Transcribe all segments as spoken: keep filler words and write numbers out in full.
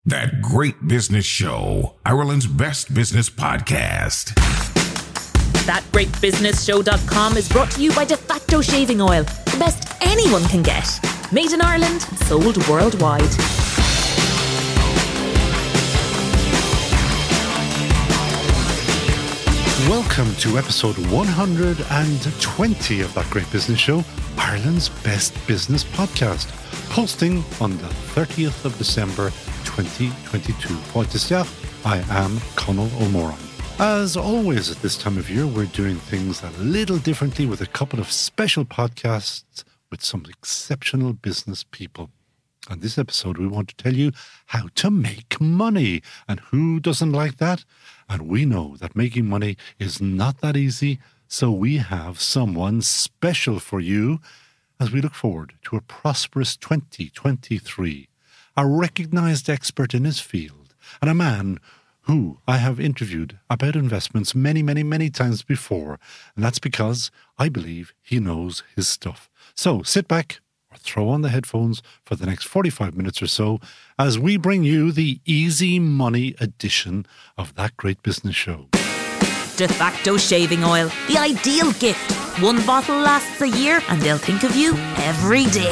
That Great Business Show, Ireland's best business podcast. that great business show dot com is brought to you by De Facto Shaving Oil, the best anyone can get. Made in Ireland, sold worldwide. Welcome to episode one hundred twenty of That Great Business Show, Ireland's best business podcast, posting on the thirtieth of December twenty twenty-two. I am Conal O'Moran. As always at this time of year, we're doing things a little differently with a couple of special podcasts with some exceptional business people. On this episode, we want to tell you how to make money. And who doesn't like that? And we know that making money is not that easy, so we have someone special for you as we look forward to a prosperous twenty twenty-three. A recognised expert in his field and a man who I have interviewed about investments many, many, many times before. And that's because I believe he knows his stuff. So sit back or throw on the headphones for the next forty-five minutes or so as we bring you the easy money edition of That Great Business Show. De Facto Shaving Oil, the ideal gift. One bottle lasts a year and they'll think of you every day.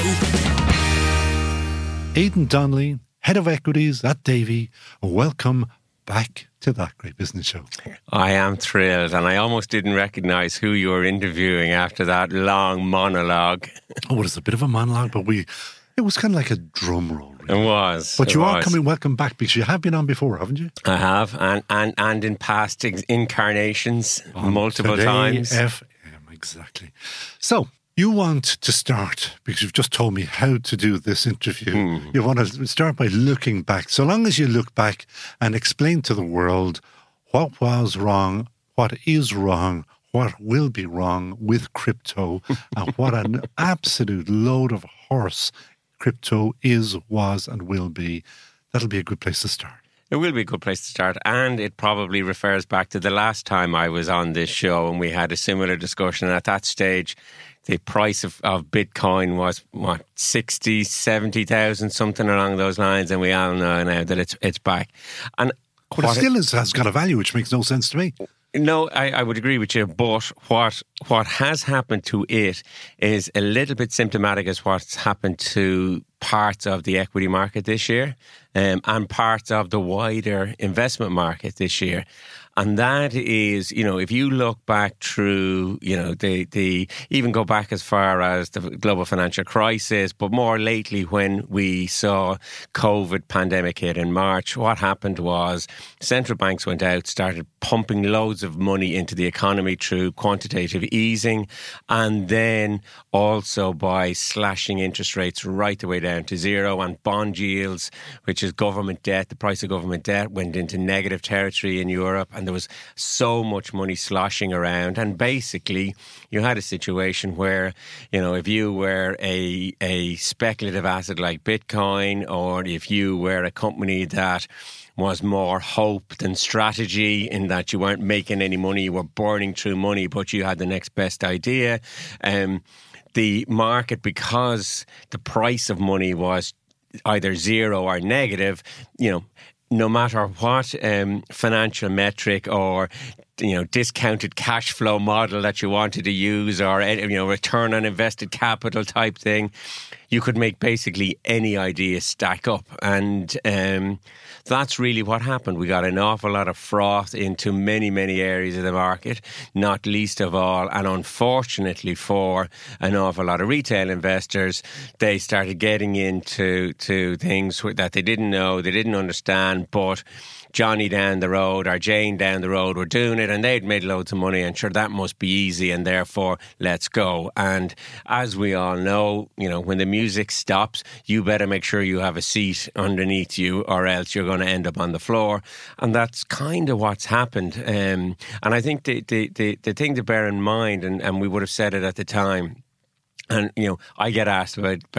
Aidan Donnelly, Head of Equities at Davy, welcome back to That Great Business Show. I am thrilled, and I almost didn't recognise who you were interviewing after that long monologue. Oh, it was a bit of a monologue, but we it was kind of like a drum roll. Really. It was. But it you was. are coming, welcome back, because you have been on before, haven't you? I have, and, and, and in past incarnations, on multiple Today times. F M, exactly. So, you want to start, because you've just told me how to do this interview. Mm. You want to start by looking back. So long as you look back and explain to the world what was wrong, what is wrong, what will be wrong with crypto, and what an absolute load of horse crypto is, was, and will be. That'll be a good place to start. It will be a good place to start, and it probably refers back to the last time I was on this show and we had a similar discussion. And at that stage, the price of, of Bitcoin was, what, sixty, seventy thousand, something along those lines, and we all know now that it's it's back. And But it still is, has got a value, which makes no sense to me. No, I, I would agree with you, but what what has happened to it is a little bit symptomatic as what's happened to parts of the equity market this year um, and parts of the wider investment market this year. And that is, you know, if you look back through, you know, the, the even go back as far as the global financial crisis, but more lately when we saw COVID pandemic hit in March, what happened was central banks went out, started pumping loads of money into the economy through quantitative easing, and then also by slashing interest rates right the way down to zero, and bond yields, which is government debt, the price of government debt went into negative territory in Europe, and there was so much money sloshing around. And basically, you had a situation where, you know, if you were a, a speculative asset like Bitcoin, or if you were a company that was more hope than strategy, in that you weren't making any money, you were burning through money, but you had the next best idea. Um, the market, because the price of money was either zero or negative, you know, no matter what um, financial metric or, you know, discounted cash flow model that you wanted to use, or, you know, return on invested capital type thing, you could make basically any idea stack up. And um, that's really what happened. We got an awful lot of froth into many, many areas of the market, not least of all, and unfortunately for an awful lot of retail investors, they started getting into to things that they didn't know, they didn't understand, but Johnny down the road or Jane down the road were doing it, and they'd made loads of money, and sure, that must be easy, and therefore let's go. And as we all know, you know, when the music stops, you better make sure you have a seat underneath you, or else you're going to end up on the floor. And that's kind of what's happened. Um, and I think the, the, the, the thing to bear in mind, and, and we would have said it at the time, and, you know, I get asked about, about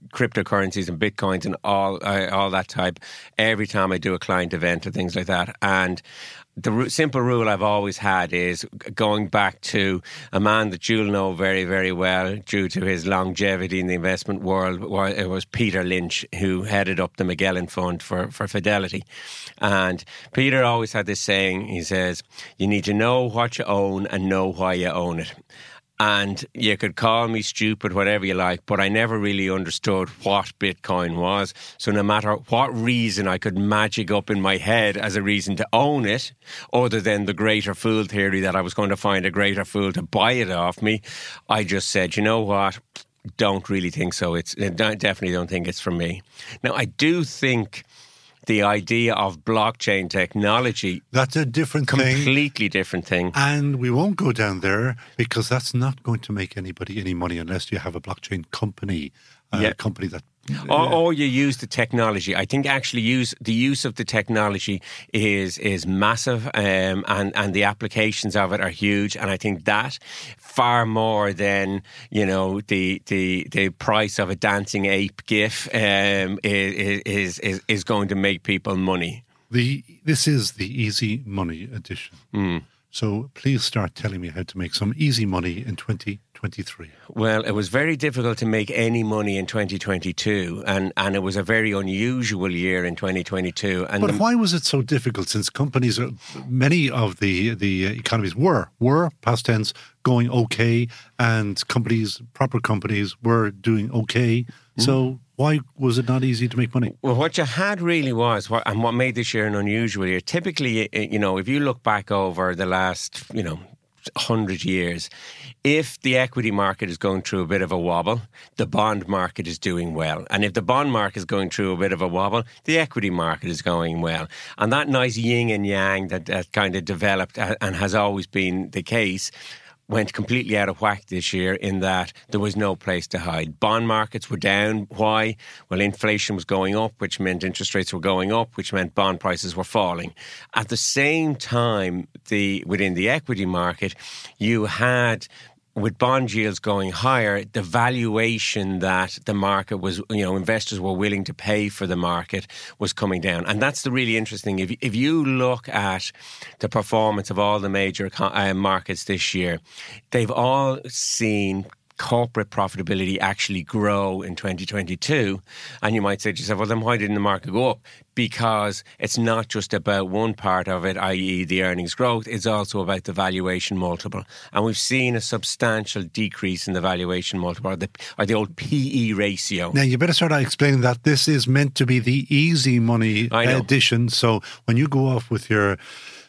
cryptocurrencies and Bitcoins and all uh, all that type every time I do a client event or things like that. And the r- simple rule I've always had is going back to a man that you'll know very, very well due to his longevity in the investment world. It was Peter Lynch, who headed up the Magellan Fund for, for Fidelity. And Peter always had this saying, he says, you need to know what you own and know why you own it. And you could call me stupid, whatever you like, but I never really understood what Bitcoin was. So no matter what reason I could magic up in my head as a reason to own it, other than the greater fool theory that I was going to find a greater fool to buy it off me, I just said, you know what? Don't really think so. It's I definitely don't think it's for me. Now, I do think the idea of blockchain technology, that's a different completely thing. Completely different thing. And we won't go down there because that's not going to make anybody any money unless you have a blockchain company, uh, yeah. a company that... Uh, or, or you use the technology. I think actually use the use of the technology is is massive, um, and and the applications of it are huge. And I think that far more than you know the the, the price of a dancing ape GIF um, is, is is is going to make people money. The this is the easy money edition. Mm. So please start telling me how to make some easy money in twenty twenty-three. Well, it was very difficult to make any money in twenty twenty-two, and, and it was a very unusual year in twenty twenty-two. And but the, why was it so difficult? Since companies, are, many of the the economies were were past tense going okay, and companies, proper companies, were doing okay. Mm. So why was it not easy to make money? Well, what you had really was, what, and what made this year an unusual year, typically, you know, if you look back over the last, you know, hundred years, if the equity market is going through a bit of a wobble, the bond market is doing well. And if the bond market is going through a bit of a wobble, the equity market is going well. And that nice yin and yang that, that kind of developed and has always been the case went completely out of whack this year in that there was no place to hide. Bond markets were down. Why? Well, inflation was going up, which meant interest rates were going up, which meant bond prices were falling. At the same time, the within the equity market, you had, with bond yields going higher, the valuation that the market was, you know, investors were willing to pay for the market was coming down. And that's the really interesting. If, if you look at the performance of all the major uh, markets this year, they've all seen corporate profitability actually grow in twenty twenty-two. And you might say to yourself, well, then why didn't the market go up? Because it's not just about one part of it, that is the earnings growth, it's also about the valuation multiple. And we've seen a substantial decrease in the valuation multiple, or the, or the old P E ratio. Now, you better start out explaining that this is meant to be the easy money edition. So when you go off with your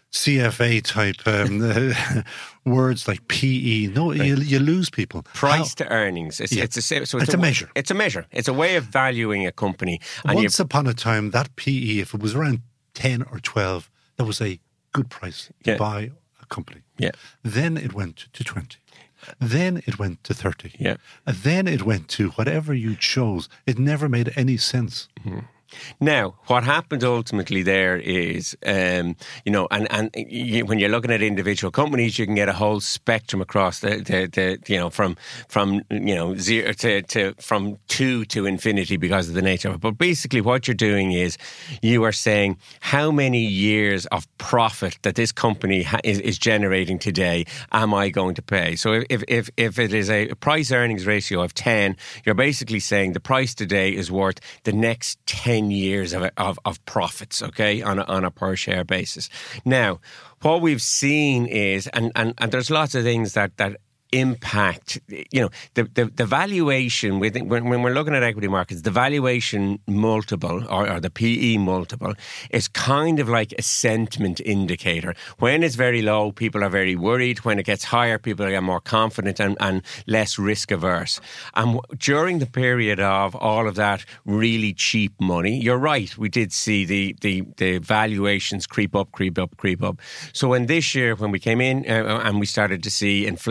C F A type um, uh, words like P E, no, right. you, you lose people. Price How? to earnings. It's, yeah. it's, a, so it's, it's a, a measure. It's a measure. It's a way of valuing a company. And Once upon a time, that P E, if it was around ten or twelve, that was a good price to yeah. buy a company. Yeah. Then it went to twenty. Then it went to thirty. Yeah. And then it went to whatever you chose. It never made any sense. Mm-hmm. Now, what happened ultimately there is, um, you know, and, and you, when you're looking at individual companies, you can get a whole spectrum across the, the, the you know, from, from you know, zero to, to, from two to infinity because of the nature of it. But basically what you're doing is you are saying how many years of profit that this company ha- is, is generating today am I going to pay? So if, if, if it is a price earnings ratio of ten, you're basically saying the price today is worth the next ten years of, of, of profits, okay, on a, on a per share basis. Now, what we've seen is, and, and, and there's lots of things that, that impact, you know, the, the, the valuation, when, when we're looking at equity markets, the valuation multiple or, or the P E multiple is kind of like a sentiment indicator. When it's very low, people are very worried. When it gets higher, people are more confident and, and less risk averse. And during the period of all of that really cheap money, you're right, we did see the, the, the valuations creep up, creep up, creep up. So in this year, when we came in uh, and we started to see inflation high,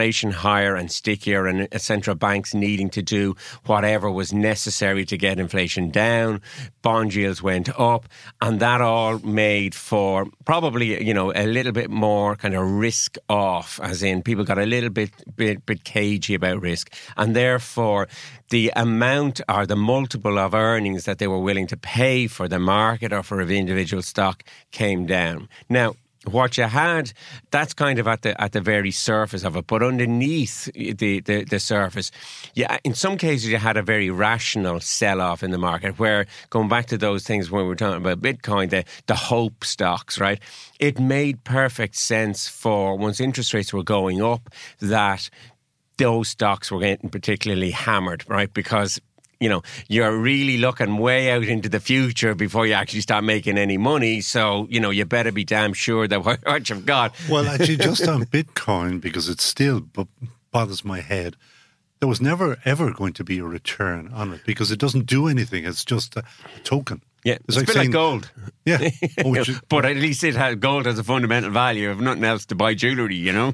higher and stickier, and central banks needing to do whatever was necessary to get inflation down. Bond yields went up, and that all made for probably, you know, a little bit more kind of risk off, as in people got a little bit, bit, bit cagey about risk, and therefore the amount or the multiple of earnings that they were willing to pay for the market or for an individual stock came down. Now, what you had, that's kind of at the at the very surface of it. But underneath the, the, the surface, yeah, in some cases you had a very rational sell-off in the market where, going back to those things when we were talking about Bitcoin, the, the hope stocks, right? It made perfect sense for, once interest rates were going up, that those stocks were getting particularly hammered, right? Because, you know, you're really looking way out into the future before you actually start making any money. So, you know, you better be damn sure that what you've got. Well, actually, just on Bitcoin, because it still b- bothers my head, there was never, ever going to be a return on it because it doesn't do anything. It's just a token. Yeah, it's, it's like a bit saying, like gold. Yeah. Oh, you, but at least it has, gold has a fundamental value of nothing else to buy jewellery, you know?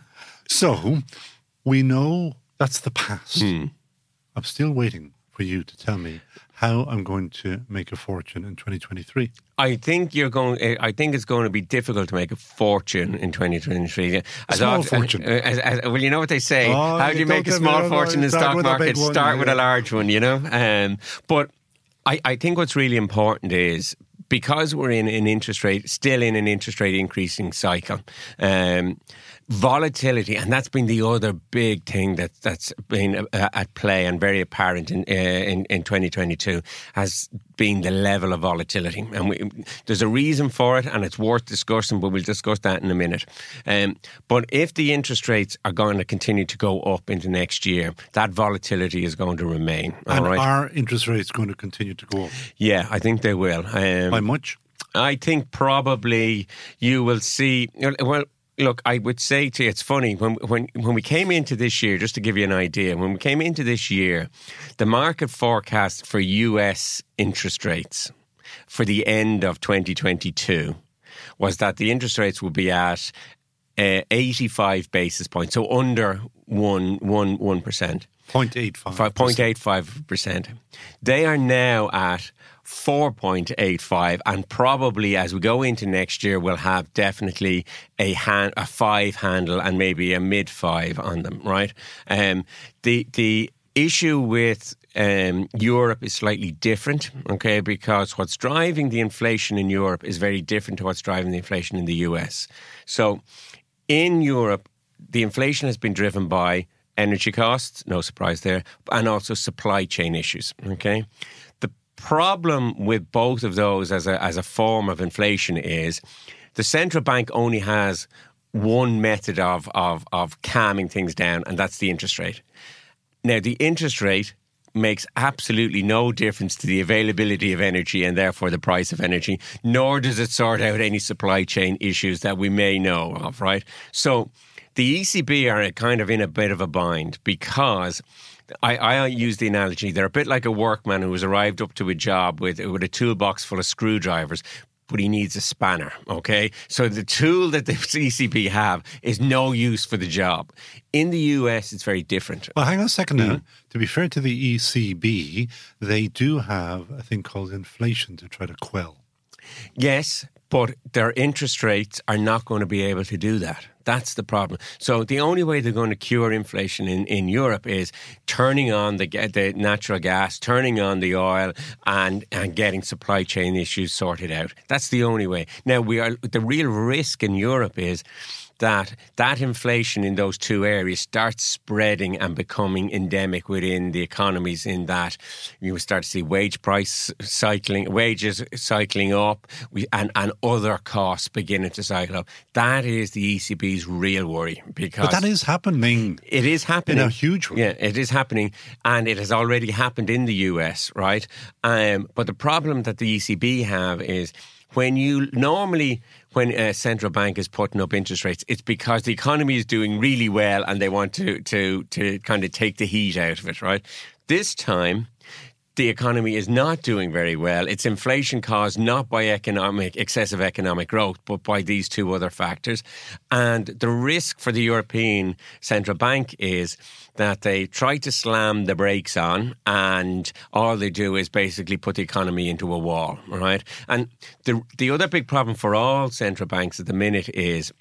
So, we know that's the past. Hmm. I'm still waiting for you to tell me how I'm going to make a fortune in twenty twenty-three. I think you're going. I think it's going to be difficult to make a fortune in twenty twenty-three. A small as, fortune. Uh, as, as, well, you know what they say. Oh, how do you, you make a small fortune in the stock market? One, start yeah. with a large one. You know. Um, but I, I think what's really important is, because we're in an interest rate, still in an interest rate increasing cycle, um, volatility, and that's been the other big thing that that's been uh, at play and very apparent in, uh, in in twenty twenty-two, has been the level of volatility, and we, there's a reason for it, and it's worth discussing. But we'll discuss that in a minute. Um, but if the interest rates are going to continue to go up into next year, that volatility is going to remain. And all right? Are interest rates going to continue to go up? Yeah, I think they will. Um, By much? I think probably you will see. Well, look, I would say to you, it's funny, when when when we came into this year, just to give you an idea, when we came into this year, the market forecast for U S interest rates for the end of twenty twenty-two was that the interest rates would be at uh, eighty-five basis points, so under one one one percent. zero point eight five. zero point eight five percent. They are now at four point eight five, and probably as we go into next year, we'll have definitely a hand, a five handle and maybe a mid five on them, right? Um, the the issue with um, Europe is slightly different, okay, because what's driving the inflation in Europe is very different to what's driving the inflation in the U S. So in Europe, the inflation has been driven by energy costs, no surprise there, and also supply chain issues, okay? The problem with both of those as a as a form of inflation is the central bank only has one method of of of calming things down, and that's the interest rate. Now, the interest rate makes absolutely no difference to the availability of energy and therefore the price of energy, nor does it sort out any supply chain issues that we may know of, right? So the E C B are kind of in a bit of a bind because I, I use the analogy, they're a bit like a workman who has arrived up to a job with, with a toolbox full of screwdrivers, but he needs a spanner, okay? So the tool that the E C B have is no use for the job. In the U S, it's very different. Well, hang on a second now. Mm-hmm. To be fair to the E C B, they do have a thing called inflation to try to quell. Yes, but their interest rates are not going to be able to do that. That's the problem. So the only way they're going to cure inflation in, in Europe is turning on the the natural gas, turning on the oil, and and getting supply chain issues sorted out. That's the only way. Now, we are the real risk in Europe is that that inflation in those two areas starts spreading and becoming endemic within the economies, in that you will start to see wage price cycling, wages cycling up, and, and other costs beginning to cycle up. That is the E C B's real worry. Because but that is happening. It is happening. In a huge way. Yeah, it is happening, and it has already happened in the U S, right? Um, but the problem that the E C B have is when you normally, when a central bank is putting up interest rates, it's because the economy is doing really well and they want to to to kind of take the heat out of it, right? This time, the economy is not doing very well. It's inflation caused not by economic excessive economic growth, but by these two other factors. And the risk for the European Central Bank is that they try to slam the brakes on, and all they do is basically put the economy into a wall, right? And the the other big problem for all central banks at the minute is,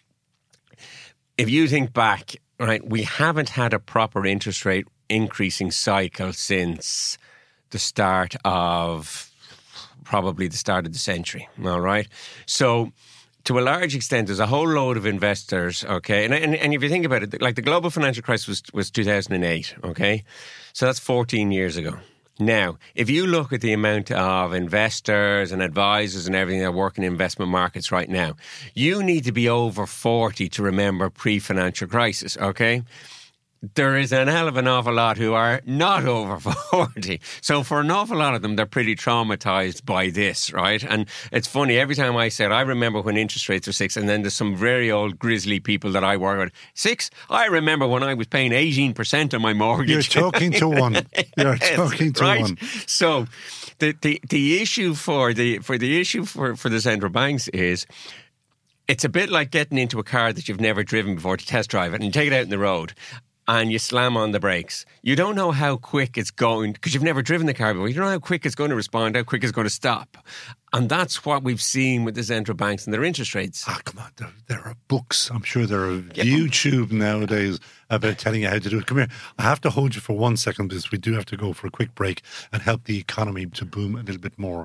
if you think back, right, we haven't had a proper interest rate increasing cycle since the start of, probably the start of the century, all right? So to a large extent, there's a whole load of investors, okay? And, and, and if you think about it, like the global financial crisis was, was two thousand eight, okay? So that's fourteen years ago. Now, if you look at the amount of investors and advisors and everything that work in investment markets right now, you need to be over forty to remember pre-financial crisis, okay? There is an hell of an awful lot who are not over forty. So for an awful lot of them, they're pretty traumatized by this, right? And it's funny, every time I say it, I remember when interest rates were six, and then there's some very old grisly people that I work with. Six? I remember when I was paying eighteen percent on my mortgage. You're talking to one. You're yes, talking to right? one. So the, the, the issue for the for the issue for, for the central banks is, it's a bit like getting into a car that you've never driven before to test drive it, and you take it out in the road and you slam on the brakes. You don't know how quick it's going, because you've never driven the car before. You don't know how quick it's going to respond, how quick it's going to stop. And that's what we've seen with the central banks and their interest rates. Ah, come on. There, there are books. I'm sure there are Yeah. YouTube nowadays about telling you how to do it. Come here. I have to hold you for one second, because we do have to go for a quick break and help the economy to boom a little bit more.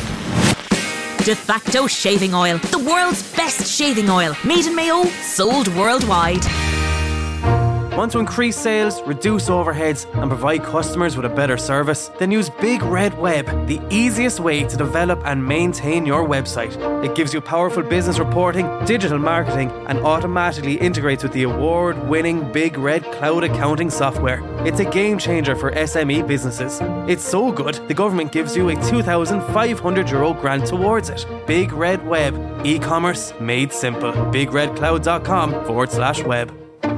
De Facto Shaving Oil, the world's best shaving oil. Made in Mayo, sold worldwide. Want to increase sales, reduce overheads and provide customers with a better service? Then use Big Red Web, the easiest way to develop and maintain your website. It gives you powerful business reporting, digital marketing and automatically integrates with the award-winning Big Red cloud accounting software. It's a game changer for S M E businesses. It's so good, the government gives you a two thousand five hundred euro grant towards it. Big Red Web, e-commerce made simple. bigredcloud.com forward slash web.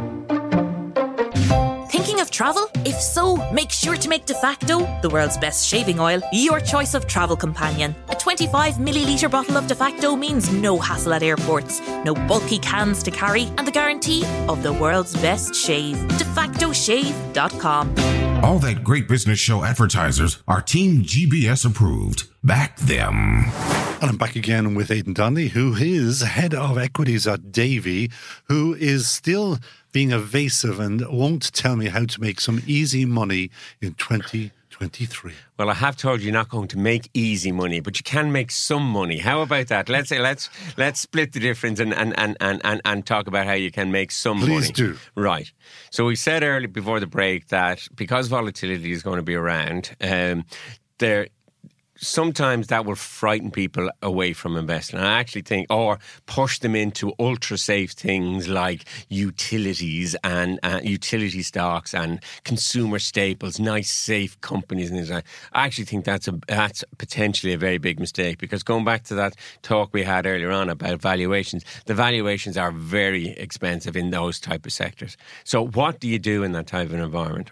Thinking of travel? If so, make sure to make De Facto, the world's best shaving oil, your choice of travel companion. A twenty-five millilitre bottle of De Facto means no hassle at airports, no bulky cans to carry, and the guarantee of the world's best shave. de facto shave dot com. All that great business show advertisers are Team G B S approved. Back them. And I'm back again with Aidan Donnelly, who is head of equities at Davy, who is still being evasive and won't tell me how to make some easy money in twenty twenty-three. Well, I have told you you're not going to make easy money, but you can make some money. How about that? Let's say let's let's split the difference and and, and, and, and, and talk about how you can make some Please money. Please do. Right. So we said earlier before the break that because volatility is going to be around, um, there sometimes that will frighten people away from investing. I actually think, or push them into ultra safe things like utilities and uh, utility stocks and consumer staples, nice safe companies and things like that. I actually think that's a that's potentially a very big mistake, because going back to that talk we had earlier on about valuations, the valuations are very expensive in those type of sectors. So what do you do in that type of environment?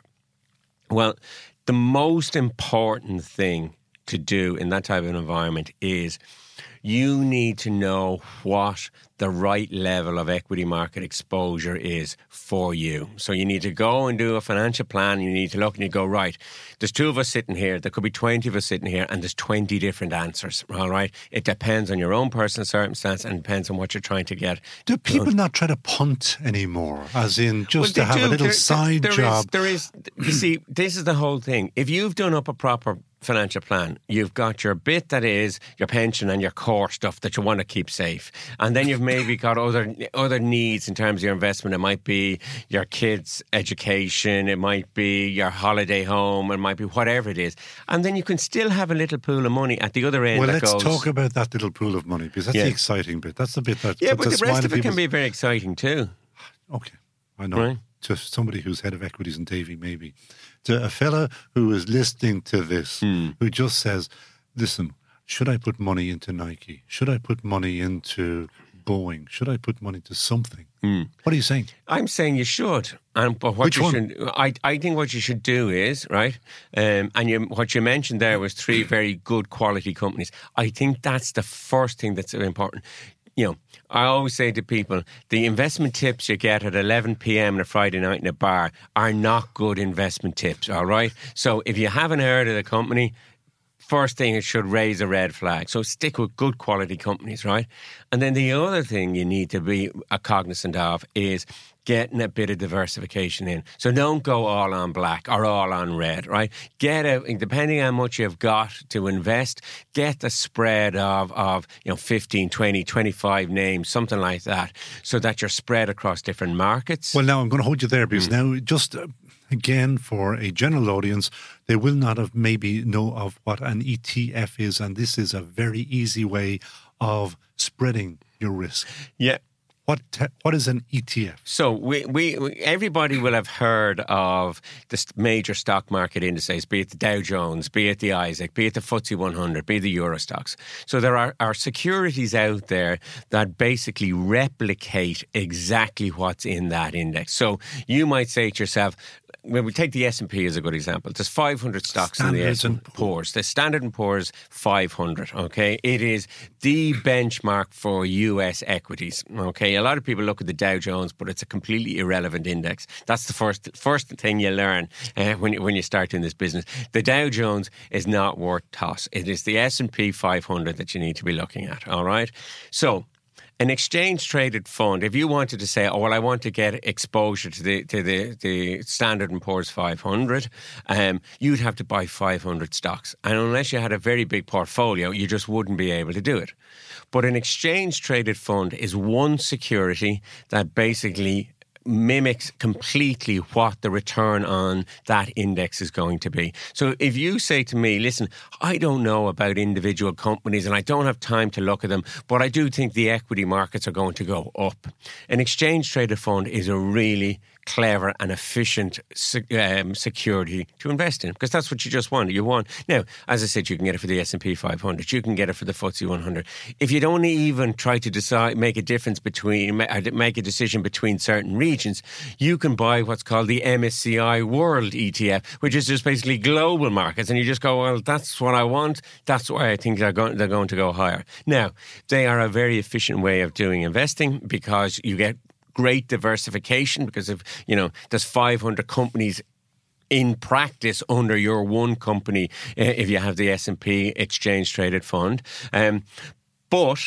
Well, the most important thing to do in that type of environment is you need to know what the right level of equity market exposure is for you. So you need to go and do a financial plan. You need to look and you go, right, there's two of us sitting here. There could be twenty of us sitting here and there's twenty different answers, all right? It depends on your own personal circumstance and depends on what you're trying to get. Do people not try to punt anymore? As in just Well, to have do. a little there, side there, there job? Is, there is, you see, this is the whole thing. If you've done up a proper financial plan, you've got your bit that is your pension and your core stuff that you want to keep safe, and then you've maybe got other other needs in terms of your investment. It might be your kids' education, it might be your holiday home, it might be whatever it is, and then you can still have a little pool of money at the other end. Well, that let's goes, talk about that little pool of money, because that's Yeah. the exciting bit. That's the bit that yeah, puts but a the rest smile of on it can people's- be very exciting too. Okay, I know. Right. To somebody who's head of equities in Davy, maybe. To a fella who is listening to this, Hmm. who just says, listen, should I put money into Nike? Should I put money into Boeing? Should I put money into something? Mm. What are you saying? I'm saying you should. And but what Which you one? should, I, I think what you should do is, right, um, and you, what you mentioned there was three very good quality companies. I think that's the first thing that's important. You know, I always say to people, the investment tips you get at eleven p.m. on a Friday night in a bar are not good investment tips, all right? So if you haven't heard of the company, first thing, it should raise a red flag. So stick with good quality companies, right? And then the other thing you need to be cognizant of is getting a bit of diversification in. So don't go all on black or all on red, right? Get a, depending on how much you've got to invest, get a spread of, of, you know, fifteen, twenty, twenty-five names, something like that, so that you're spread across different markets. Well, now I'm going to hold you there because mm. now just... Uh, Again, for a general audience, they will not have maybe know of what an E T F is, and this is a very easy way of spreading your risk. Yeah. What te- what is an E T F? So we, we, we everybody will have heard of the major stock market indices, be it the Dow Jones, be it the Isaac, be it the F T S E one hundred, be it the Euro Stocks. So there are, are securities out there that basically replicate exactly what's in that index. So you might say to yourself, when we take the S and P as a good example, there's five hundred stocks in the S and P. The Standard and Poor's five hundred, okay? It is the benchmark for U S equities, okay? A lot of people look at the Dow Jones, but it's a completely irrelevant index. That's the first first thing you learn uh, when, you, when you start in this business. The Dow Jones is not worth toss. It is the S and P five hundred that you need to be looking at, all right? So an exchange-traded fund, if you wanted to say, oh, well, I want to get exposure to the to the, the Standard and Poor's five hundred, um, you'd have to buy five hundred stocks. And unless you had a very big portfolio, you just wouldn't be able to do it. But an exchange-traded fund is one security that basically mimics completely what the return on that index is going to be. So if you say to me, listen, I don't know about individual companies and I don't have time to look at them, but I do think the equity markets are going to go up. An exchange traded fund is a really clever and efficient um, security to invest in, because that's what you just want. You want now, as I said, you can get it for the S and P five hundred, you can get it for the F T S E one hundred. If you don't even try to decide, make a difference between, make a decision between certain regions, you can buy what's called the M S C I World E T F, which is just basically global markets, and you just go, well, that's what I want. That's why I think they're going, they're going to go higher. Now, they are a very efficient way of doing investing because you get great diversification, because if you know there's five hundred companies in practice under your one company uh, if you have the S and P exchange traded fund, um, but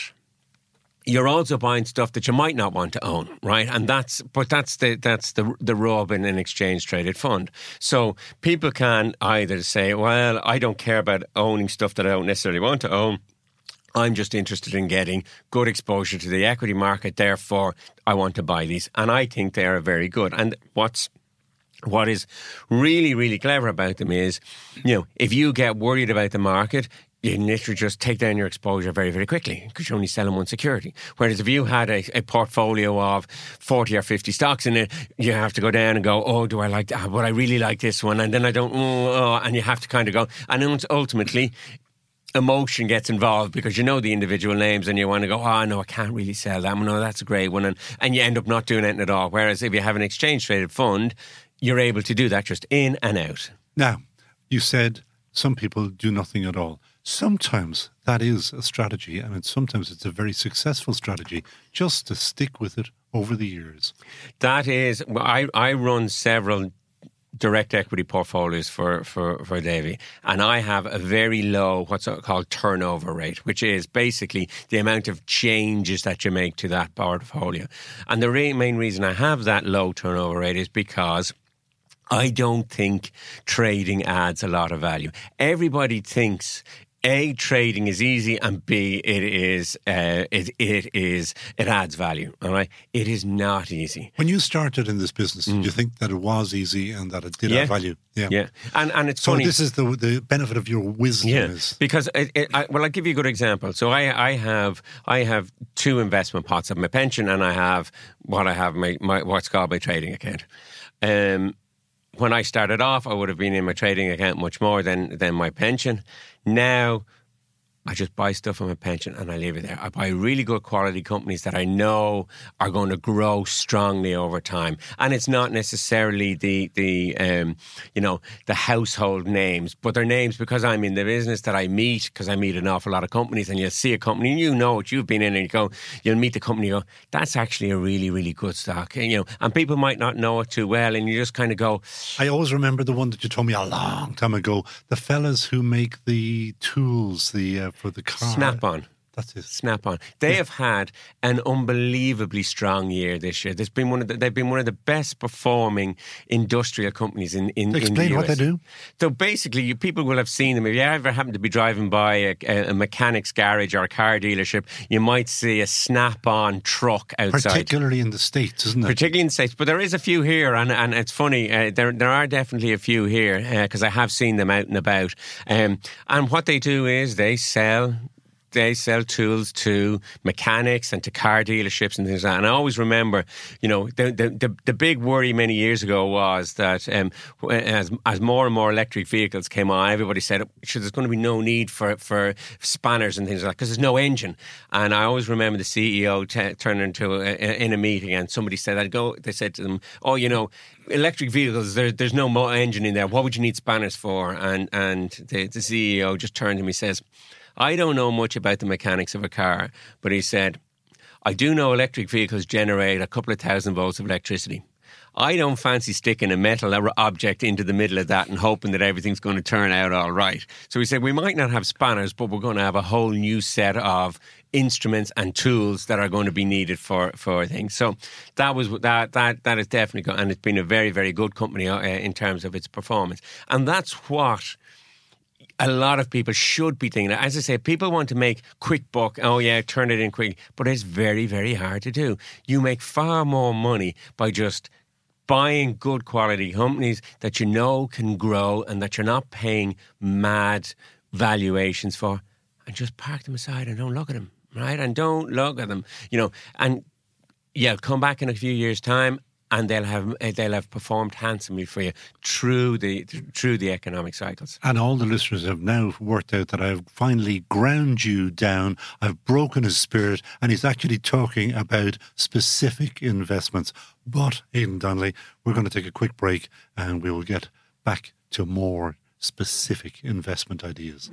you're also buying stuff that you might not want to own, right? And that's but that's the that's the the rub in an exchange traded fund. So people can either say, well, I don't care about owning stuff that I don't necessarily want to own. I'm just interested in getting good exposure to the equity market, therefore I want to buy these. And I think they are very good. And what's what is really, really clever about them is, you know, if you get worried about the market, you can literally just take down your exposure very, very quickly because you're only selling one security. Whereas if you had a, a portfolio of forty or fifty stocks in it, you have to go down and go, oh, do I like that? But I really like this one. And then I don't, oh, oh, and you have to kind of go. And then ultimately, emotion gets involved because you know the individual names and you want to go, oh, no, I can't really sell that. No, that's a great one. And, and you end up not doing anything at all. Whereas if you have an exchange-traded fund, you're able to do that just in and out. Now, you said some people do nothing at all. Sometimes that is a strategy, and it's, sometimes it's a very successful strategy, just to stick with it over the years. That is, I, I run several direct equity portfolios for, for, for Davy, and I have a very low, what's called turnover rate, which is basically the amount of changes that you make to that portfolio. And the re- main reason I have that low turnover rate is because I don't think trading adds a lot of value. Everybody thinks A, trading is easy, and B, it is uh, it it is it adds value. All right, it is not easy. When you started in this business, mm. did you think that it was easy and that it did yeah. add value? Yeah, yeah, and and it's so funny. This is the the benefit of your wisdom. Yeah, is. because it, it, I, well, I'll give you a good example. So I I have I have two investment pots. I have my pension, and I have what I have my, my what's called my trading account. Um. When I started off, I would have been in my trading account much more than, than my pension. Now, I just buy stuff on my pension and I leave it there. I buy really good quality companies that I know are going to grow strongly over time. And it's not necessarily the, the um, you know, the household names, but they're names because I'm in the business that I meet, because I meet an awful lot of companies, and you'll see a company and you know it, you've been in and you go, you'll meet the company and go, that's actually a really, really good stock. And, you know, and people might not know it too well, and you just kind of go. I always remember the one that you told me a long time ago, the fellas who make the tools, the uh, for the car. Snap-on. That's it. Snap-on. They Yeah. have had an unbelievably strong year this year. There's been one of the, they've been one of the best performing industrial companies in, in, Explain in the U S. what they do. So basically, you, people will have seen them. If you ever happen to be driving by a, a, a mechanic's garage or a car dealership, you might see a Snap-on truck outside. Particularly in the States, isn't it? Particularly in the States, but there is a few here, and, and it's funny, uh, there there are definitely a few here, because uh, I have seen them out and about. Um, and what they do is they sell... They sell tools to mechanics and to car dealerships and things like that. And I always remember, you know, the the, the, the big worry many years ago was that um, as as more and more electric vehicles came on, everybody said, sure, there's going to be no need for, for spanners and things like that because there's no engine. And I always remember the C E O t- turning into a, in a meeting, and somebody said, I'd go, they said to them, oh, you know, electric vehicles, there, there's no mo- engine in there. What would you need spanners for? And, and the, the C E O just turned to me and says, I don't know much about the mechanics of a car, but he said, I do know electric vehicles generate a couple of thousand volts of electricity. I don't fancy sticking a metal object into the middle of that and hoping that everything's going to turn out all right. So he said, we might not have spanners, but we're going to have a whole new set of instruments and tools that are going to be needed for, for things. So that was that that that is definitely good, and it's been a very, very good company uh, in terms of its performance. And that's what a lot of people should be thinking. As I say, people want to make quick buck. Oh yeah, turn it in quick. But it's very, very hard to do. You make far more money by just buying good quality companies that you know can grow and that you're not paying mad valuations for, and just park them aside and don't look at them, right? And don't look at them, you know. And yeah, come back in a few years' time, and they'll have they'll have performed handsomely for you through the through the economic cycles. And all the listeners have now worked out that I've finally ground you down. I've broken his spirit, and he's actually talking about specific investments. But, Aidan Donnelly, we're going to take a quick break, and we will get back to more specific investment ideas.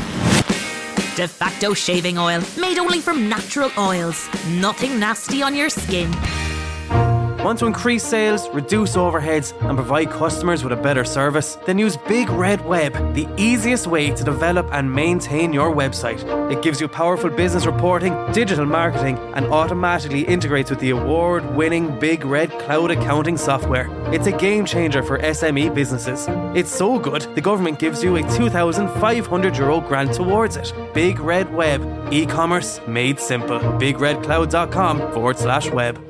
De Facto shaving oil, made only from natural oils. Nothing nasty on your skin. Want to increase sales, reduce overheads, and provide customers with a better service? Then use Big Red Web, the easiest way to develop and maintain your website. It gives you powerful business reporting, digital marketing, and automatically integrates with the award-winning Big Red cloud accounting software. It's a game changer for S M E businesses. It's so good, the government gives you a two thousand five hundred euro grant towards it. Big Red Web, e-commerce made simple. bigredcloud.com forward slash web.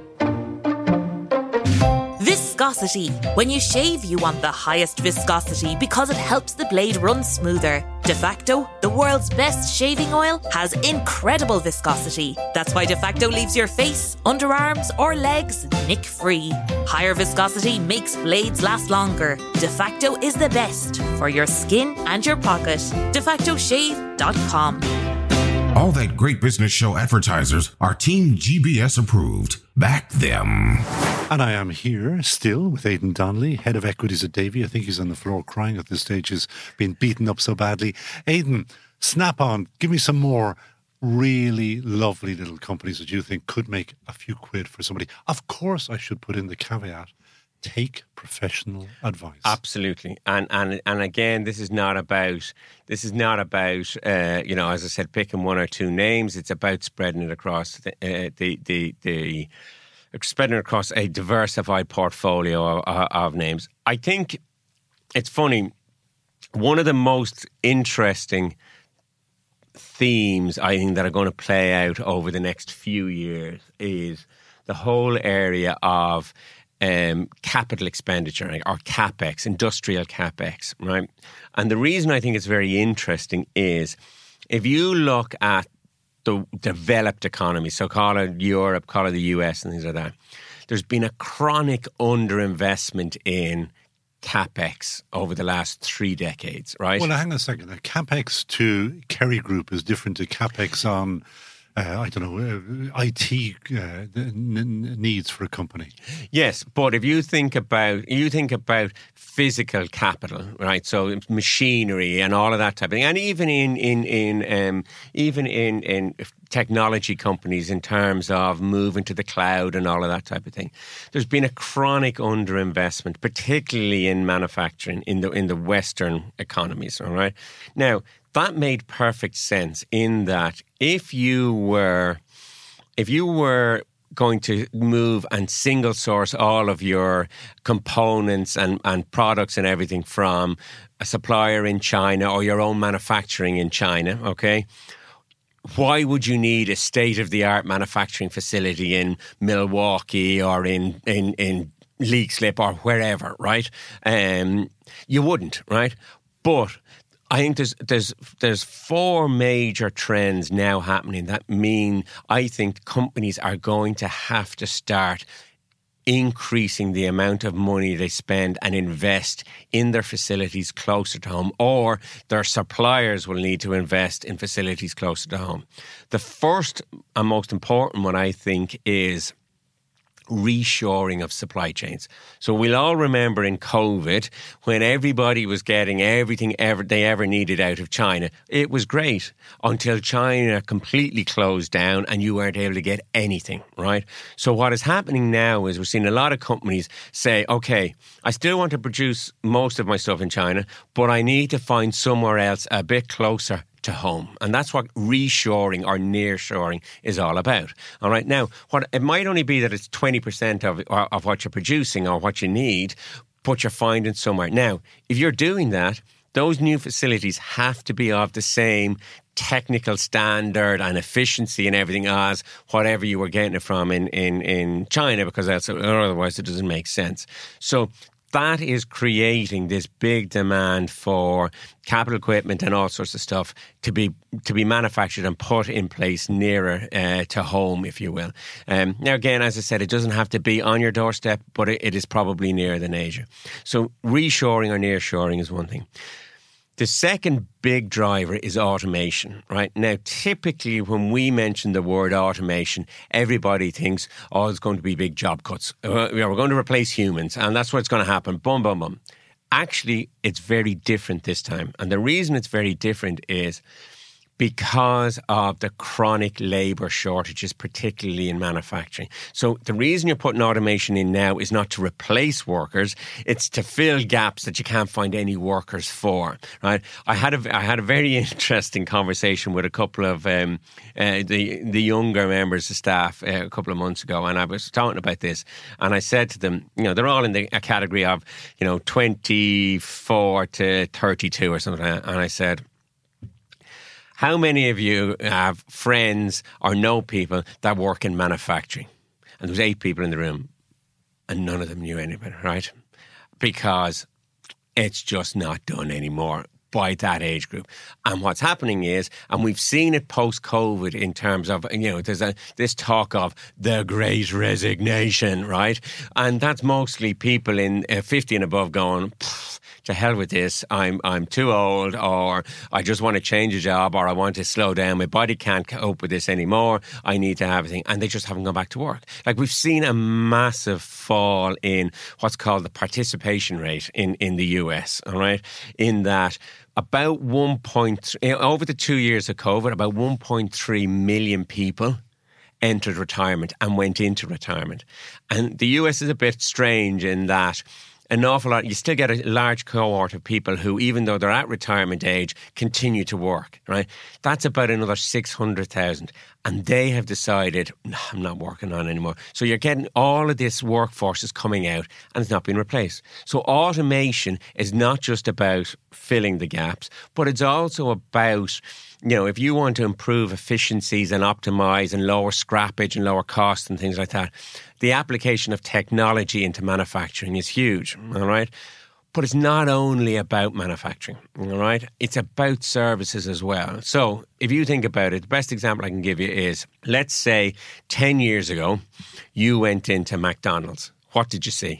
Viscosity. When you shave, you want the highest viscosity because it helps the blade run smoother. De Facto, the world's best shaving oil, has incredible viscosity. That's why De Facto leaves your face, underarms, or legs nick-free. Higher viscosity makes blades last longer. De Facto is the best for your skin and your pocket. de facto shave dot com. All that great business show advertisers are Team G B S approved. Back them. And I am here still with Aidan Donnelly, head of equities at Davy. I think he's on the floor crying at this stage. He's been beaten up so badly. Aidan, Snap-on, give me some more really lovely little companies that you think could make a few quid for somebody. Of course, I should put in the caveat. Take professional advice. Absolutely, and and and again, this is not about this is not about uh, you know, as I said, picking one or two names. It's about spreading it across the uh, the, the the spreading it across a diversified portfolio of, of names. I think it's funny. One of the most interesting themes I think that are going to play out over the next few years is the whole area of Um, capital expenditure, or CapEx, industrial CapEx, right? And the reason I think it's very interesting is if you look at the developed economies, so call it Europe, call it the U S and things like that, there's been a chronic underinvestment in CapEx over the last three decades, right? Well, hang on a second. CapEx to Kerry Group is different to CapEx on, uh, I don't know, uh, I T uh, n- n- needs for a company. Yes, but if you think about you think about physical capital, right? So machinery and all of that type of thing, and even in in in um, even in in technology companies in terms of moving to the cloud and all of that type of thing, there's been a chronic underinvestment, particularly in manufacturing in the in the Western economies. All right, now that made perfect sense in that if you were if you were going to move and single source all of your components and, and products and everything from a supplier in China or your own manufacturing in China, okay? Why would you need a state-of-the-art manufacturing facility in Milwaukee or in, in, in Leixlip or wherever, right? Um, you wouldn't, right? But I think there's there's there's four major trends now happening that mean I think companies are going to have to start increasing the amount of money they spend and invest in their facilities closer to home, or their suppliers will need to invest in facilities closer to home. The first and most important one, I think, is reshoring of supply chains. So we'll all remember in COVID when everybody was getting everything ever they ever needed out of China. It was great until China completely closed down and you weren't able to get anything, right? So what is happening now is we're seeing a lot of companies say, okay, I still want to produce most of my stuff in China, but I need to find somewhere else a bit closer to home. And that's what reshoring or nearshoring is all about. All right. Now, what it might only be that it's twenty percent of, of what you're producing or what you need, but you're finding somewhere. Now, if you're doing that, those new facilities have to be of the same technical standard and efficiency and everything as whatever you were getting it from in, in, in China, because that's, otherwise it doesn't make sense. So that is creating this big demand for capital equipment and all sorts of stuff to be to be manufactured and put in place nearer uh, to home, if you will. Um, now, again, as I said, it doesn't have to be on your doorstep, but it, it is probably nearer than Asia. So reshoring or nearshoring is one thing. The second big driver is automation, right? Now, typically when we mention the word automation, everybody thinks, oh, it's going to be big job cuts. Uh, we're going to replace humans, and that's what's going to happen. Boom, boom, boom. Actually, it's very different this time. And the reason it's very different is because of the chronic labour shortages, particularly in manufacturing. So the reason you're putting automation in now is not to replace workers, it's to fill gaps that you can't find any workers for, right? I had a, I had a very interesting conversation with a couple of um, uh, the, the younger members of staff uh, a couple of months ago, and I was talking about this, and I said to them, you know, they're all in the a category of, you know, twenty-four to thirty-two or something like that, and I said, how many of you have friends or know people that work in manufacturing? And there was eight people in the room and none of them knew anybody, right? Because it's just not done anymore by that age group. And what's happening is, and we've seen it post-COVID in terms of, you know, there's a this talk of the great resignation, right? And that's mostly people in uh, fifty and above going, to hell with this, I'm I'm too old, or I just want to change a job, or I want to slow down, my body can't cope with this anymore, I need to have everything, and they just haven't gone back to work. Like, we've seen a massive fall in what's called the participation rate in, in the U S, all right? In that about one point, over the two years of COVID, about one point three million people entered retirement and went into retirement. And the U S is a bit strange in that an awful lot, you still get a large cohort of people who, even though they're at retirement age, continue to work, right? That's about another six hundred thousand. And they have decided, no, I'm not working on it anymore. So you're getting all of this workforce is coming out and it's not being replaced. So automation is not just about filling the gaps, but it's also about, you know, if you want to improve efficiencies and optimize and lower scrappage and lower costs and things like that, the application of technology into manufacturing is huge, all right? But it's not only about manufacturing, all right? It's about services as well. So if you think about it, the best example I can give you is, let's say ten years ago, you went into McDonald's. What did you see?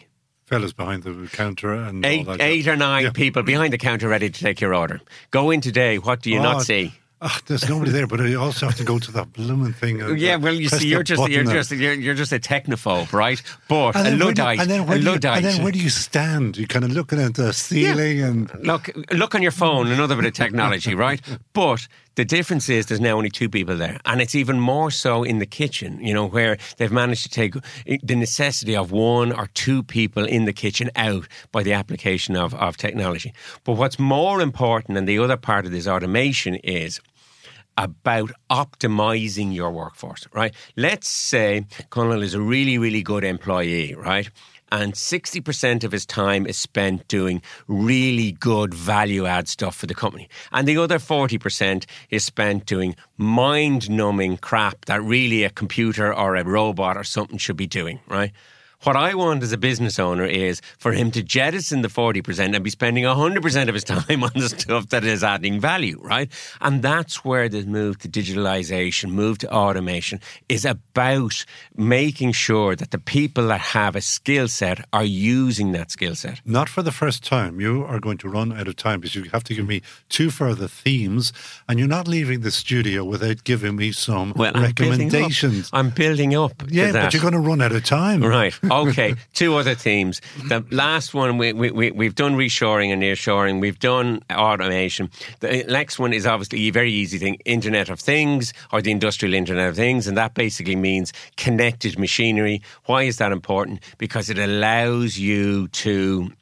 fellas behind the counter and eight, all that. eight or nine Yeah. people behind the counter ready to take your order. Go in today. What do you Oh, not see? Oh, there's nobody there, but I also have to go to that blooming thing. And, Yeah, uh, well, you press see, the you're just button you're and- just you're, you're just a technophobe, right? But And a then, where do, luddite, and, then where a do you, luddite. and then where do you stand? You're kind of looking at the ceiling and... Look, look on your phone, another bit of technology, right? But the difference is there's now only two people there. And it's even more so in the kitchen, you know, where they've managed to take the necessity of one or two people in the kitchen out by the application of, of technology. But what's more important, and the other part of this automation, is about optimizing your workforce, right? Let's say Conal is a really, really good employee, right? And sixty percent of his time is spent doing really good value-add stuff for the company. And the other forty percent is spent doing mind-numbing crap that really a computer or a robot or something should be doing, right? What I want as a business owner is for him to jettison the forty percent and be spending one hundred percent of his time on the stuff that is adding value, right? And that's where the move to digitalization, move to automation is about making sure that the people that have a skill set are using that skill set. Not for the first time. You are going to run out of time because you have to give me two further themes, and you're not leaving the studio without giving me some Well, I'm building recommendations. up. I'm building up to Yeah, that. but you're going to run out of time. Right. Okay. Two other themes. The last one, we, we, we, we've done reshoring and nearshoring. We've done automation. The next one is obviously a very easy thing, Internet of Things, or the Industrial Internet of Things. And that basically means connected machinery. Why is that important? Because it allows you to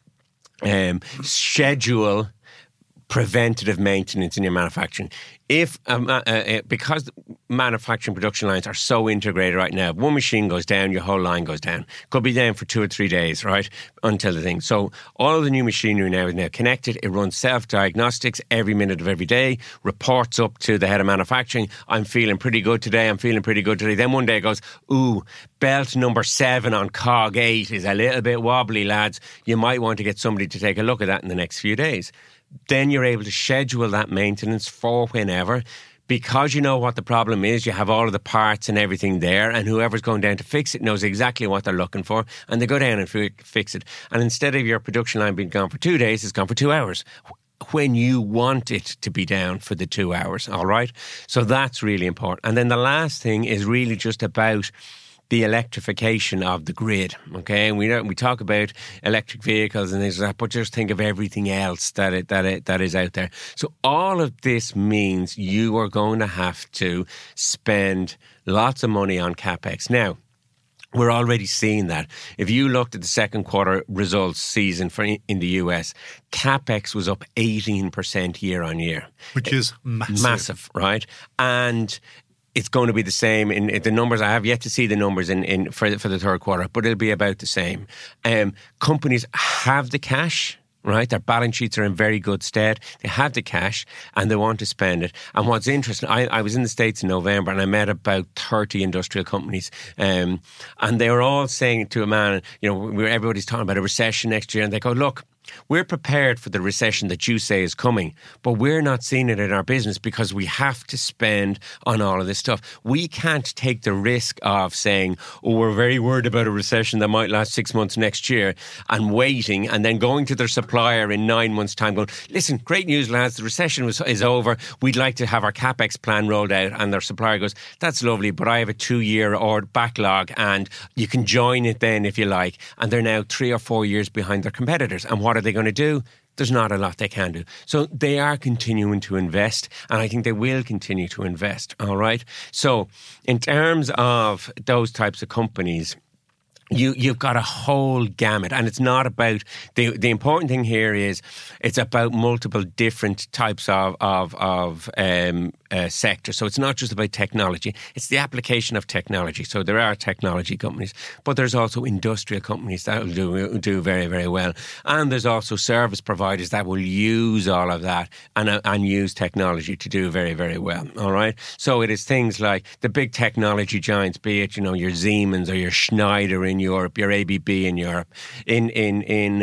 um, schedule preventative maintenance in your manufacturing. If um, uh, uh, because manufacturing production lines are so integrated right now, if one machine goes down, your whole line goes down. Could be down for two or three days, right, until the thing. So all of the new machinery now is now connected. It runs self-diagnostics every minute of every day, reports up to the head of manufacturing. I'm feeling pretty good today. I'm feeling pretty good today. Then one day it goes, ooh, belt number seven on cog eight is a little bit wobbly, lads. You might want to get somebody to take a look at that in the next few days. Then you're able to schedule that maintenance for whenever. Because you know what the problem is, you have all of the parts and everything there, and whoever's going down to fix it knows exactly what they're looking for, and they go down and fi- fix it. And instead of your production line being gone for two days, it's gone for two hours when you want it to be down for the two hours, all right? So that's really important. And then the last thing is really just about the electrification of the grid, okay? And we don't, we talk about electric vehicles and things like that, but just think of everything else that it, that it, that is out there. So all of this means you are going to have to spend lots of money on CapEx. Now, we're already seeing that. If you looked at the second quarter results season for in the U S, CapEx was up eighteen percent year on year. Which is massive. Massive, right? And it's going to be the same in, in the numbers. I have yet to see the numbers in, in for, for the third quarter, but it'll be about the same. Um, companies have the cash, right? Their balance sheets are in very good stead. They have the cash and they want to spend it. And what's interesting, I, I was in the States in November and I met about thirty industrial companies, um, and they were all saying to a man, you know, everybody's talking about a recession next year, and they go, look, we're prepared for the recession that you say is coming, but we're not seeing it in our business because we have to spend on all of this stuff. We can't take the risk of saying, oh, we're very worried about a recession that might last six months next year, and waiting and then going to their supplier in nine months' time going, listen, great news, lads, the recession was, is over. We'd like to have our CapEx plan rolled out. And their supplier goes, that's lovely, but I have a two-year or backlog and you can join it then if you like. And they're now three or four years behind their competitors. And what are they going to do? There's not a lot they can do. So they are continuing to invest, and I think they will continue to invest, all right? So in terms of those types of companies, You, you've got a whole gamut, and it's not about, the the important thing here is it's about multiple different types of, of, of um, uh, sectors. So it's not just about technology, it's the application of technology. So there are technology companies, but there's also industrial companies that will do, do very, very well. And there's also service providers that will use all of that and, uh, and use technology to do very, very well, all right? So it is things like the big technology giants, be it, you know, your Siemens or your Schneider in Europe, your A B B in Europe, in in in um,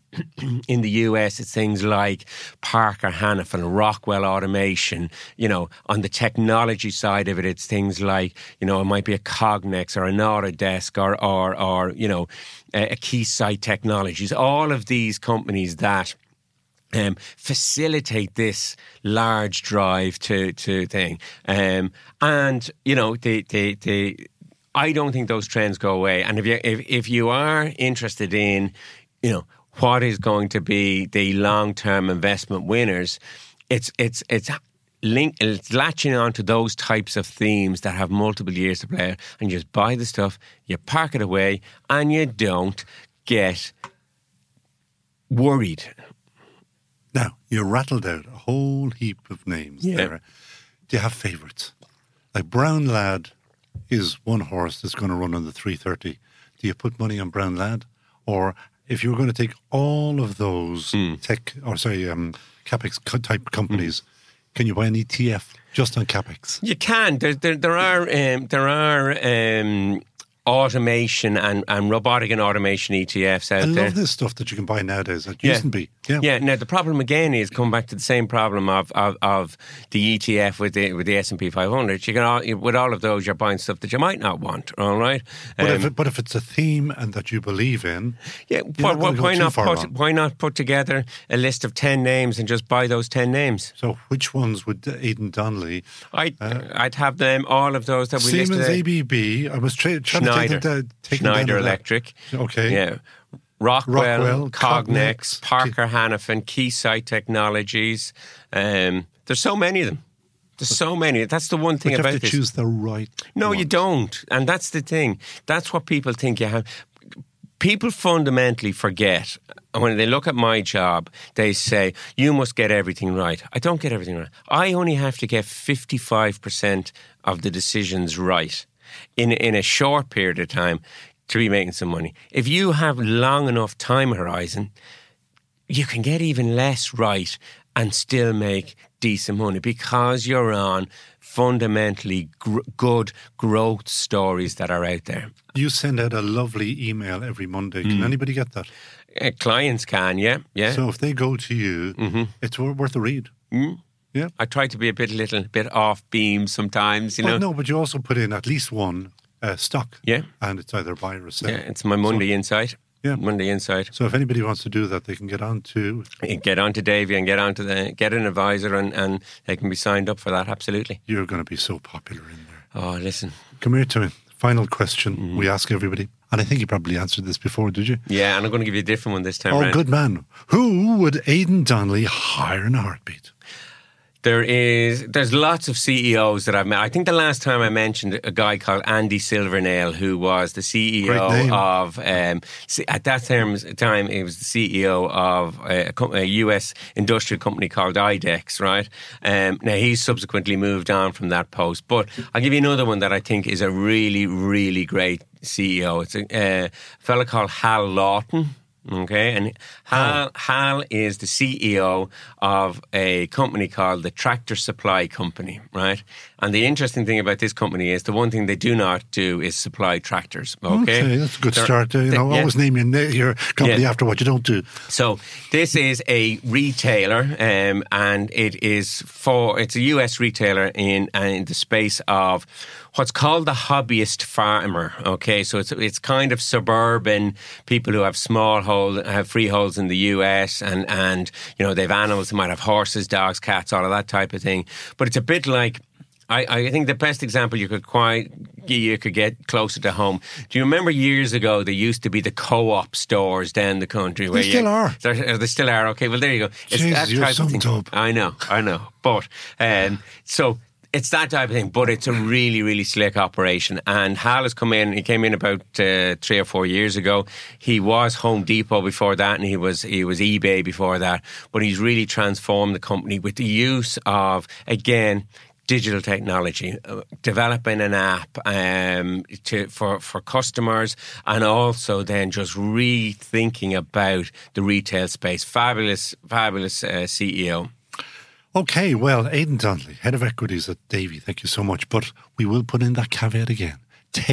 in the U S, it's things like Parker Hannifin, Rockwell Automation. You know, on the technology side of it, it's things like, you know, it might be a Cognex or an Autodesk or, or, or you know, a, a Keysight Technologies. All of these companies that Um, facilitate this large drive to to thing, um, and you know the the the. I don't think those trends go away. And if you if if you are interested in, you know, what is going to be the long term investment winners, it's it's it's. Link, it's latching on to those types of themes that have multiple years to play, and you just buy the stuff, you park it away, and you don't get worried. Now, you rattled out a whole heap of names Yeah. there. Do you have favourites? Like Brown Lad is one horse that's going to run on the three thirty. Do you put money on Brown Lad? Or if you were going to take all of those Mm. tech, or sorry, um, CapEx co- type companies, mm. can you buy an E T F just on CapEx? You can. There, there, there are, um, there are um, automation and, and robotic and automation E T Fs out I there. love this stuff that you can buy nowadays. It Yeah. used to be. Yeah. Yeah. Now the problem again is come back to the same problem of of, of the E T F with the with the S and P five hundred. You can all, with all of those, you're buying stuff that you might not want. All right. But, Um, if it, but if it's a theme and that you believe in, yeah. you're Why, not gonna go why too not far put wrong. why not put together a list of ten names and just buy those ten names? So which ones would Aidan Donnelly, I I'd have them all of those that we Siemens, listed. A B B, I was tra- trying Schneider, to take them down. Take them down Schneider to that. Electric. Okay. Yeah. Rockwell, Rockwell, Cognex, Cognex, Parker Hannifin, Keysight Technologies. Um, there's so many of them. There's so many. That's the one thing But you about have to this. choose the right No, ones. you don't. And that's the thing. That's what people think you have. People fundamentally forget. When they look at my job, they say, you must get everything right. I don't get everything right. I only have to get fifty-five percent of the decisions right in, in a short period of time to be making some money. If you have long enough time horizon, you can get even less right and still make decent money because you're on fundamentally gr- good growth stories that are out there. You send out a lovely email every Monday. Can anybody get that? Uh, clients can, yeah, yeah. So if they go to you, it's wor- worth a read. Mm. Yeah. I try to be a bit little bit off beam sometimes, you Well, know. no, but you also put in at least one uh, stock. Yeah. And it's either buy or sell. Yeah, it's my Monday Insight. Yeah. Monday Insight. So if anybody wants to do that, they can get on to... You get onto Davy and get onto the get an advisor and, and they can be signed up for that, absolutely. You're going to be so popular in there. Oh, listen. Come here to me. Final question Mm. we ask everybody. And I think you probably answered this before, did you? Yeah, and I'm going to give you a different one this time Oh, around. good man. Who would Aidan Donnelly hire in a heartbeat? There is, there's lots of C E Os that I've met. I think the last time I mentioned a guy called Andy Silvernail, who was the C E Great O name. of, um, at that time, time, he was the C E O of a, co- a U S industrial company called IDEX, right? Um, now, he's subsequently moved on from that post. But I'll give you another one that I think is a really, really great C E O. It's a, uh, a fellow called Hal Lawton. Okay, and Hal, Hal is the C E O of a company called the Tractor Supply Company, right? And the interesting thing about this company is the one thing they do not do is supply tractors, okay? Okay, that's a good They're- start. You they- know, yeah. always name your, na- your company Yeah. after what you don't do. So this is a retailer, um, and it is for it's a U S retailer in uh, in the space of what's called the hobbyist farmer. Okay, so it's it's kind of suburban people who have small hold have freeholds in the U S and and you know they've animals. They might have horses, dogs, cats, all of that type of thing. But it's a bit like. I, I think the best example you could quite you could get closer to home. Do you remember years ago there used to be the co-op stores down the country? Where still you, are. There, they still are. Okay, well there you go. Jeez, that you're type so of thing. dumb. I know, I know. But um, so it's that type of thing. But it's a really, really slick operation. And Hal has come in. He came in about uh, three or four years ago. He was Home Depot before that, and he was he was eBay before that. But he's really transformed the company with the use of again. digital technology, uh, developing an app um, to, for, for customers and also then just rethinking about the retail space. Fabulous, fabulous uh, C E O. Okay, well, Aidan Donnelly, Head of Equities at Davy, thank you so much. But we will put in that caveat again. Take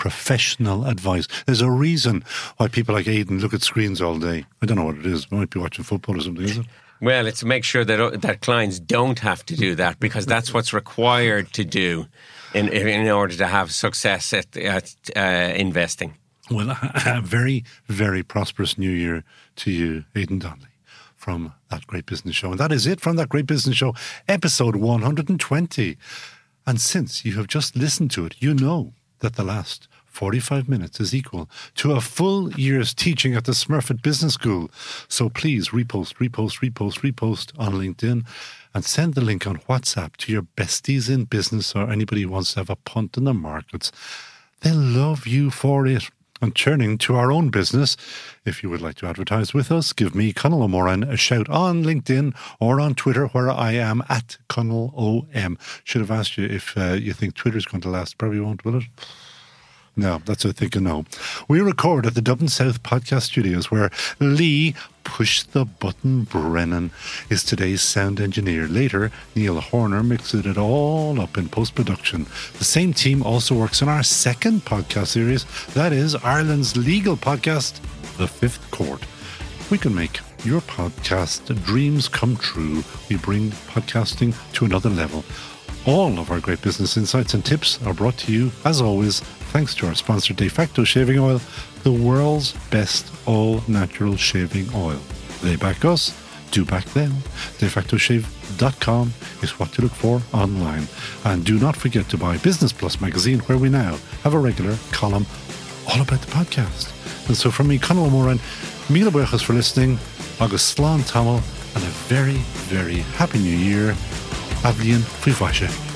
professional advice. There's a reason why people like Aidan look at screens all day. I don't know what it is. They might be watching football or something, is it? Well, it's to make sure that that clients don't have to do that, because that's what's required to do in in order to have success at, at uh, investing. Well, a very, very prosperous new year to you, Aidan Donnelly, from That Great Business Show. And that is it from That Great Business Show, episode one hundred twenty. And since you have just listened to it, you know that the last forty-five minutes is equal to a full year's teaching at the Smurfit Business School. So please repost, repost, repost, repost on LinkedIn and send the link on WhatsApp to your besties in business or anybody who wants to have a punt in the markets. They'll love you for it. And turning to our own business, if you would like to advertise with us, give me, Conal O'Moran, a shout on LinkedIn or on Twitter, where I am at Conal O M. Should have asked you if uh, you think Twitter's going to last. Probably won't, will it? No, that's what I think. No. We record at the Dublin South Podcast Studios, where Lee Push the Button Brennan is today's sound engineer. Later, Neil Horner mixes it all up in post-production. The same team also works on our second podcast series, that is Ireland's legal podcast, The Fifth Court. We can make your podcast dreams come true. We bring podcasting to another level. All of our great business insights and tips are brought to you, as always, thanks to our sponsor, De Facto Shaving Oil, the world's best all-natural shaving oil. They back us, do back them. de facto shave dot com is what to look for online. And do not forget to buy Business Plus magazine, where we now have a regular column all about the podcast. And so from me, Conal O'Moran, Míle buchas for listening, agus slán tamil, and a very, very happy new year. Avlian Frivache.